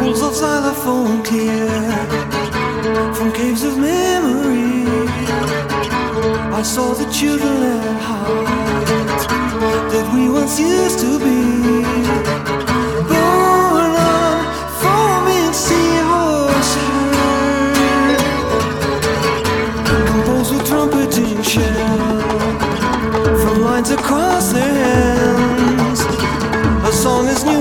of xylophone clear from caves of memory. I saw the children at heart that we once used to be. Born on foaming seahorse herd, composed with trumpeting shell from lines across their head.